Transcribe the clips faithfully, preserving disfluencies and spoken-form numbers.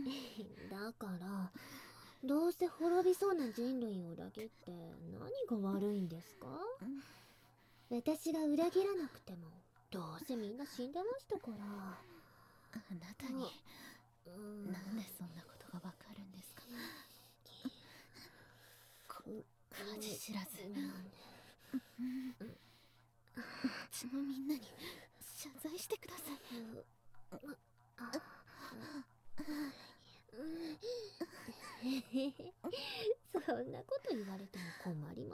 だからどうせ滅びそうな人類を裏切って何が悪いんですか？私が裏切らなくてもどうせみんな死んでましたから。 あなたに、うん、なんでそんなことがわかるんですか？恥知らず。町のみんなに謝罪してください。 そんなこと言われても困ります。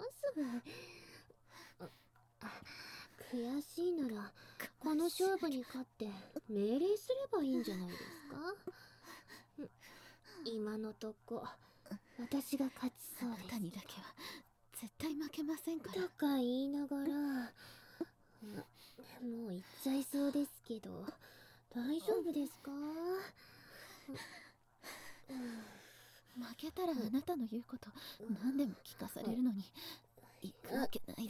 悔しいならこの勝負に勝って命令すればいいんじゃないですか？今のとこ私が勝ちそうです。 あなたにだけは絶対負けませんから。 とか言いながらもう言っちゃいそうですけど大丈夫ですか？ 負けたらあなたの言うこと何でも聞かされるのに行くわけないです。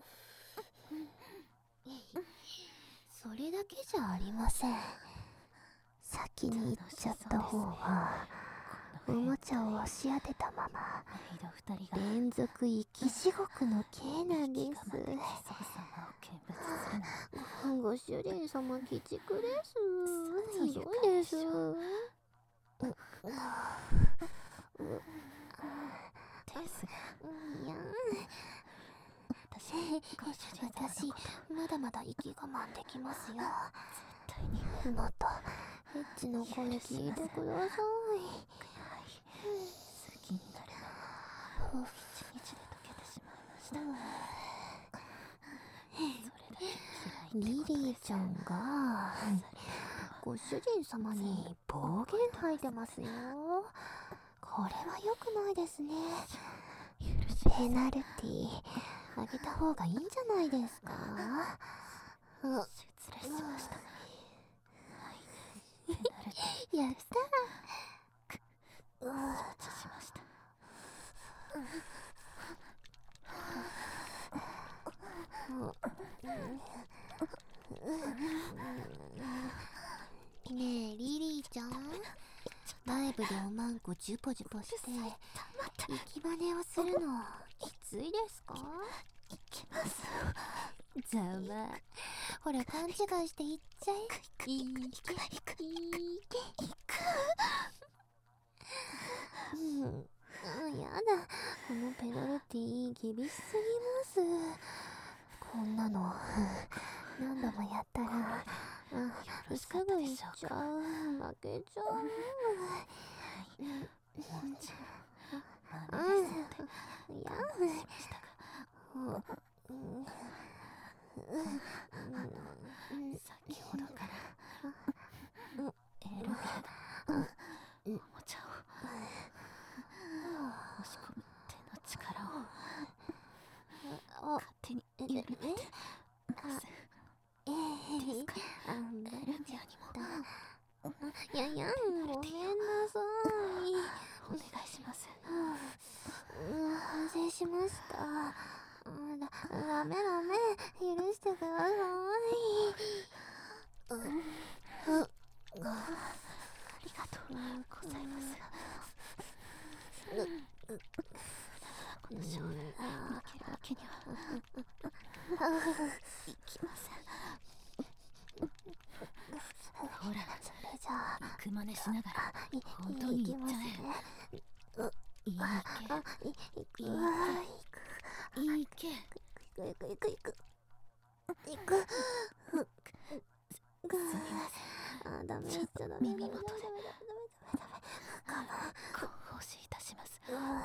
それだけじゃありません。先に行っちゃった方がおもちゃを押し当てたまま連続生き地獄の刑なんです。ご主人様鬼畜です。ひどいです。 ですが、 いや私まだまだ息我慢できますよ。 絶対にもっとエッチの声聞いてください。 好きになれば一日で溶けてしまいました。それだけ嫌いってことです。 リリーちゃんがご主人様に暴言吐いてますよ。これは良くないですね。ペナルティあげた方がいいんじゃないですか？ 失礼しました。ペナルティやったー。 承知しました。 ねえリリーちゃん、ライブでおまんこジュポジュポして息バネをするのきついですか？ いきます。 ざまほら勘違いしていっちゃえ。いいけいいけいく。うん、あ、やだ、このペナルティー厳しすぎます。こんなの何度もやったらあすぐ行っちゃう。負けちゃう。 もちろん豆ですので我慢しましたが、先ほどからエルビアのおもちゃを押し込む手の力を勝手に緩めてます。 ええですからエルビアにもいやいやごめんなさい。 お願いします。 反省しました。だダメダメ許してください。 ありがとうございます。この勝負に負けるわけにはいきません。ほら、 それじゃあ行く真似しながら本当に行っちゃえ。いいけいくいいけいくいくいくいくいく。 すみません。 あ、ダメしちゃダメ。 耳元でご奉仕いたします。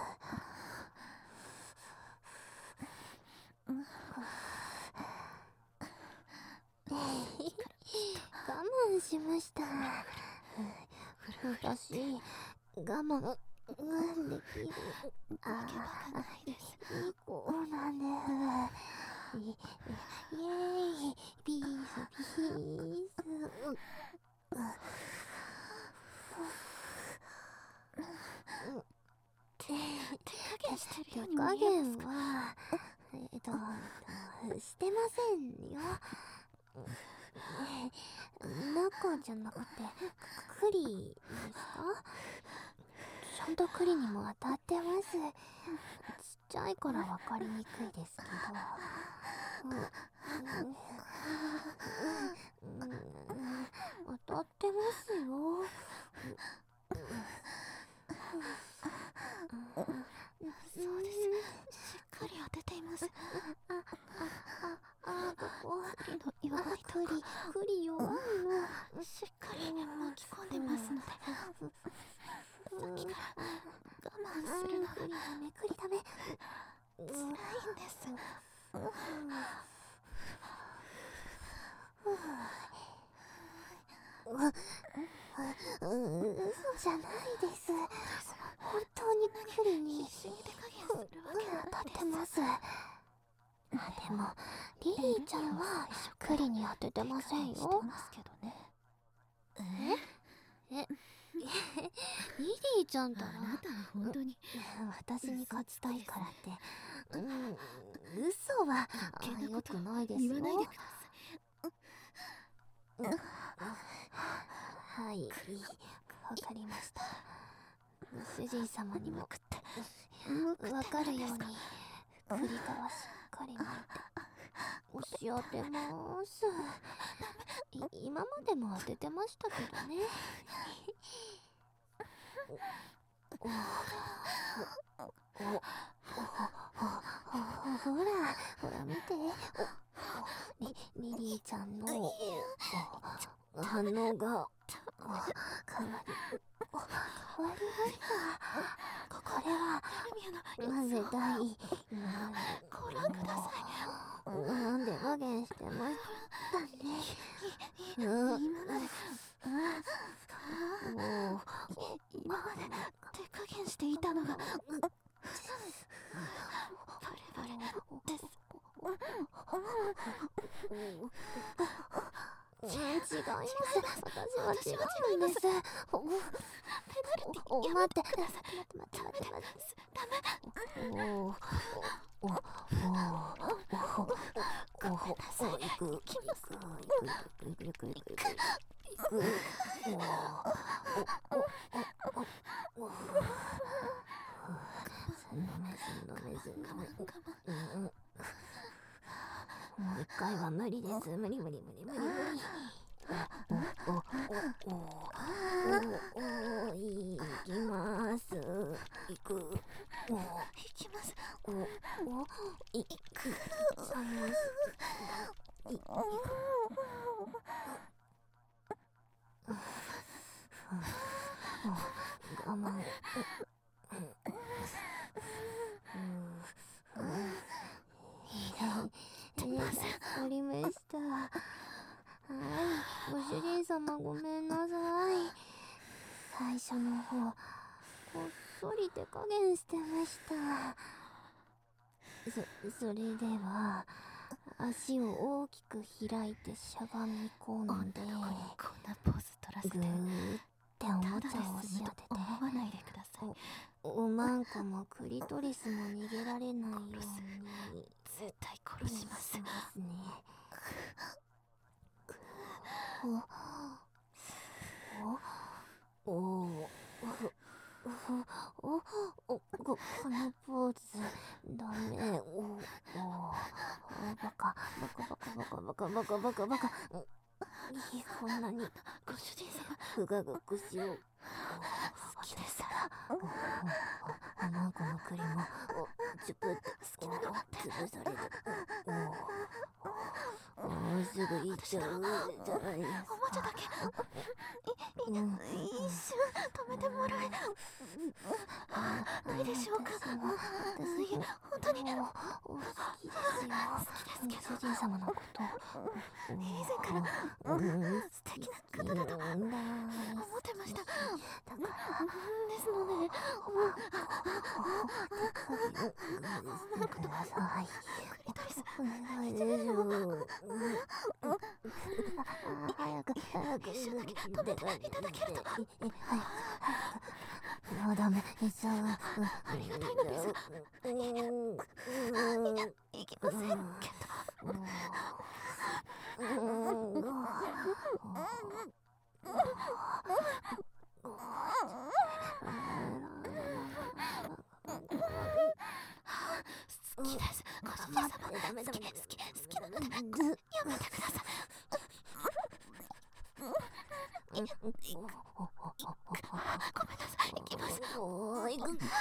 我慢しました。私我慢できる。 ああ、ないです。 いい子なんです。イエーイピースピース。 手加減してるように手加見えます減か？ はえっとしてませんよ。 中じゃなくてく栗ですか？ちゃんと栗にも当たってます。ちっちゃいから分かりにくいですけど、うんうんうんうん、当たってますよ。 そうです。しっかり当てています。 あ、あ、あ、あ、ここ。 栗の弱いとこ。 栗、栗弱いの。 しっかり巻き込んでますので、さっきから我慢するのが栗ダメ、栗ダメ。 辛いんです。 嘘じゃないです。本当に栗に必死に手加減するわけが当たないです。 ってます。でもリリーちゃんは栗に当ててませんよ。 してますけどね。 ええリリーちゃんたらあなたは本当に私に勝ちたいからって、うん、嘘は余計なこと良くないですよ。 言わないでください。 はい、わかりました。主人様にもわかるように栗皮しっかり巻いて押し当てます。い今までも当ててましたけどね。おおおおほらほら見て、おリリリーちゃんの反応が変わり変わりました。これは絶対ご覧ください。 なんで加減してましたね。 今まで今まで手加減していたのがバレバレです。 違います。私は違うんです。ペナルティお待って待って待って待って待って。ダメ。おおおおおおお行く行く行く行く行く行く行くおおおお飲めず飲めず飲めず。もう一回は無理です。無理無理無理無理無理。おおおおおお行きます。行く。お行きます。 おお行く。さます。い行く。我慢。わかりました。はい、ご主人様ごめんなさい。最初の方こっそり手加減してました。そそれでは足を大きく開いてしゃがみ込んで、 女の子にこんなポーズ取らせてぐーっておもちゃを押し当てて、 思わないでください。 おまんこもクリトリスも逃げられないように絶対殺します。 しますね。おおおおおおこのポーズダメ。おおバカバカバカバカバカバカバカバカ。こんなにご主人様ふがくしを好きです。 おまんこの栗もチュプッと好きなの潰される。もうすぐ行っちゃうじゃないですか。 おもちゃだけいい一瞬止めてもらえないでしょうか。いや本当に好きですよ。 好きですけど、 主人様のこと以前から素敵な方だと思ってました。ですので、 ください。 クリトリスお願いです早く早く一緒だけ止めていただけると。 早く早く。もうダメ。一緒。 ありがたいのですが、いや、いきませんけど。 好きです。ご主人様。ダメダメ。好き好き好きなのでやめてください。ごめんなさい。行きます。おーい。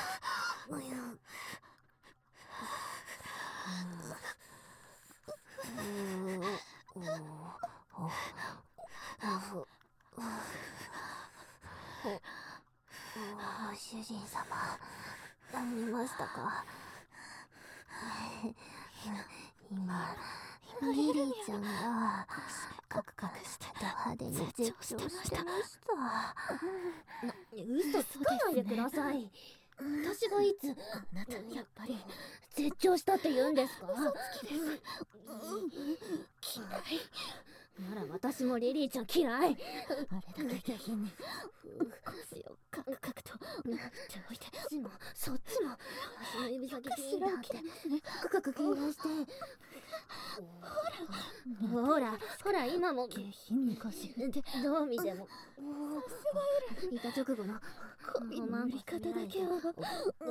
ご主人様、見ましたか？今、リリーちゃんがカクカクしてド派手に絶頂してました。嘘つかないでください。私がいつ、 あなたやっぱり絶頂したって言うんですか？ 嘘つきです。嫌い。 なら私もリリーちゃん嫌い。あれだけ下品に腰をカクカクと振っておいて、 そっちもそっちも足の指先ピーンだってカクカク気がして、ほらほら今も下品に腰振ってどう見てもいた直後のこの振り方だけはバ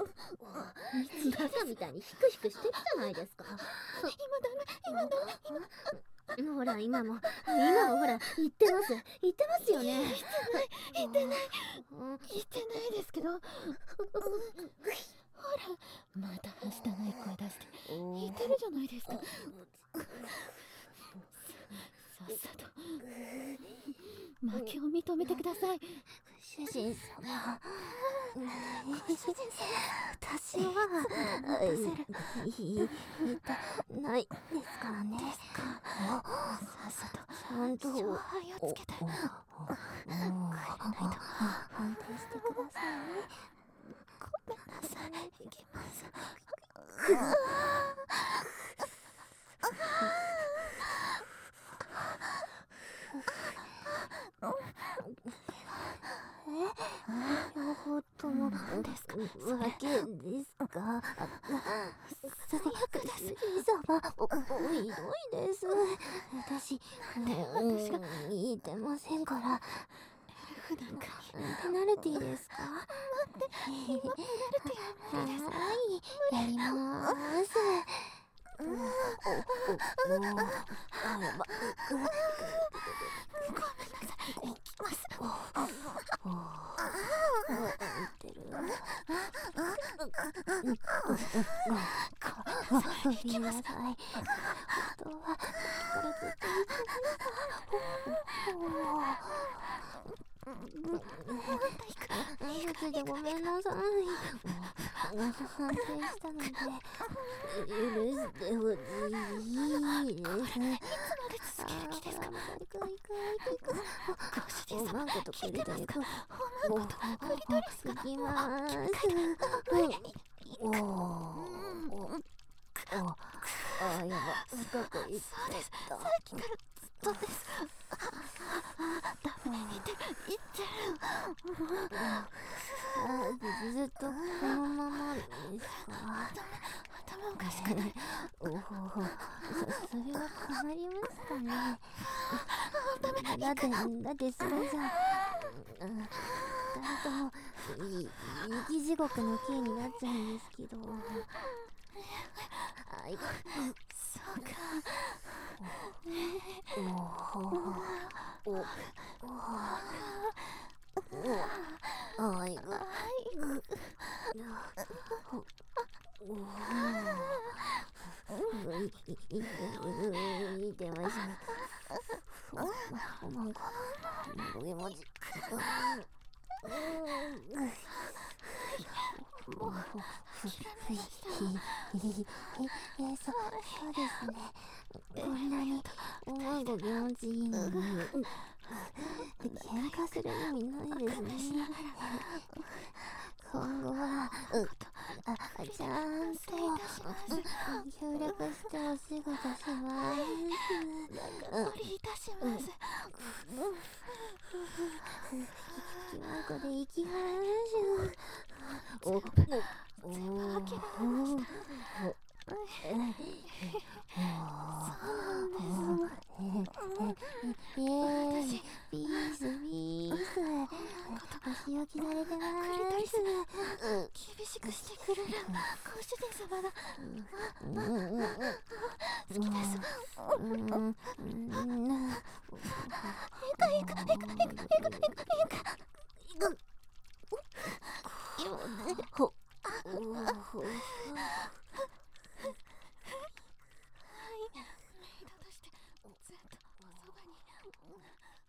カみたいにヒクヒクしてるじゃないですか。 今ダメ今ダメ今ほら今も今もほら言ってます言ってますよね。 言ってない言ってない言ってないですけど、ほらまたはしたない声出して言ってるじゃないですか。さっさと負けを認めてください。 主人様、 ご主人様、 私は言ってないですからね。 さっさとちゃんと勝敗をつけてくれないと判定してくださいね。 ごめんなさい。行きます。 両方ともですか？ わけですか？最悪です。様、お、お、ひどいです。私、 私が言ってませんから。 普段からペナルティーですか？ 待って、今ペナルティーは無理です。 はい、やりまーす。お、お、お、あ、やば。 ごめんなさい。行きます。 言ってる。ごめんなさい。本当はからずっと言ってないから。でごめんなさい。反省したので許してほしいです。 いつまで続ける気ですか？ご主人様、 マンコとクリトリ聞いてますか？ おマンコとクリトリスか？ 行きまーす。おおおあ、やば、深くいってた。 さっきからずっとです。ダメ、言ってる言ってる。 ずっとこのままですか？ 頭おかしくない？ おお、それは変わりましたね。だってだってそれじゃふたりとも雪地獄の刑になっちゃうんですけど。あい、 そうか。 おおおおあいぐいてましたね。おまんこボゲ文字もうそうですね。こんなにおまんこ気持ちいいのに喧嘩する意味ないですね。今後はあ、ちゃんと協力してお仕事します。 お願いいたします。 きまんこで行きましょう。お、お、お、 全部諦めました。そうなんです。 お仕置きされてます。 厳しくしてくれるご主人様が好きです。いかいかいかいかいかいかいかいかほはい、メイドとしてずっとおそばに。